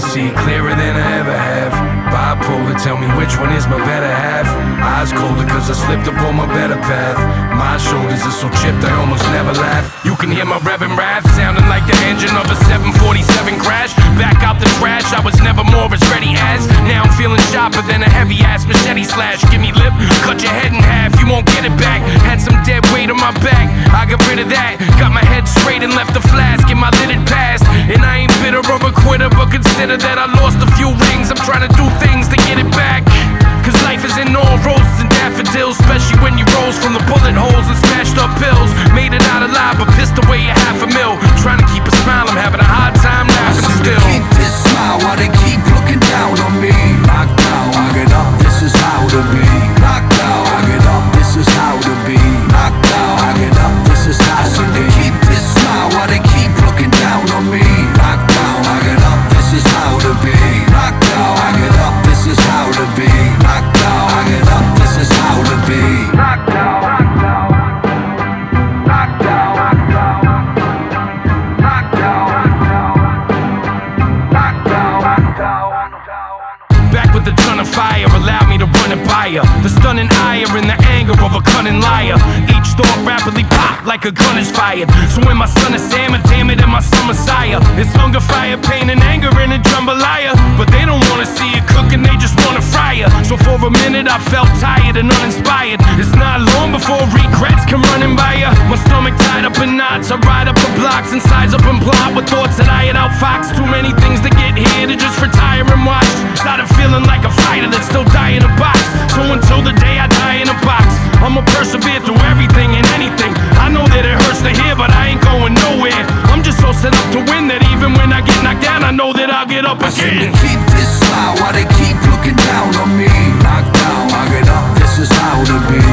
to see clearer than I ever have. Bipolar, tell me which one is my better half. Eyes colder cause I slipped up on my better path. My shoulders are so chipped I almost never laugh. You can hear my revving wrath sounding like the engine of a 747 crash. Back out the trash, I was never more as ready as. Now I'm feeling sharper than a heavy ass machete slash. Give me lip, cut your head in half, you won't get it back. Had some dead weight on my back, I got rid of that. Got my head straight and left the flask in my lidded past. And I ain't bitter or a quitter, but consider that I lost a few rings. I'm trying to do things to get it back. Cause life isn't all roses and daffodils, especially when you rose from the bullet holes and smashed up pills. Made it out alive but pissed away $500,000. Trying to keep a smile, I'm having a hard time laughing still. Keep this smile while they keep looking down on me. Knocked down, I get up, this is how to be. Knocked down, I get up, this is how to be. Knocked down, I get up, this is how to be. Keep this smile while they keep looking down on me. Knocked down, I get up, this is how to be. Knocked down, I get up, this is how to be. Knocked down, I get up, this is how to be. Knocked down, knocked down, knocked down, knocked down, knocked down, knocked down. Back with a ton of fire, allowed me to run it by her. The stunning ire and the anger of a cunning liar. Each thought rapidly pop like a gun is fired. So when my son is Sam, damn it, and my son Messiah. It's hunger, fire, pain, and anger in a jambalaya. But they don't wanna see it cooking, they just wanna fry her. So for a minute I felt tired and uninspired. It's not long before regrets come running by ya. My stomach tied up in knots, I ride up the blocks and size up and plot with thoughts that I had outfoxed. Too many things to get here to just retire and watch. Started feeling like a fighter that's still dying in a box. So until the day I die in a box, I'ma persevere through everything and anything. I know that it hurts to hear, but I ain't going nowhere. I'm just so set up to win that even when I get knocked down, I know that I'll get up again. Keep this smile while they keep looking down on me. Knocked down, I get up, this is how to be.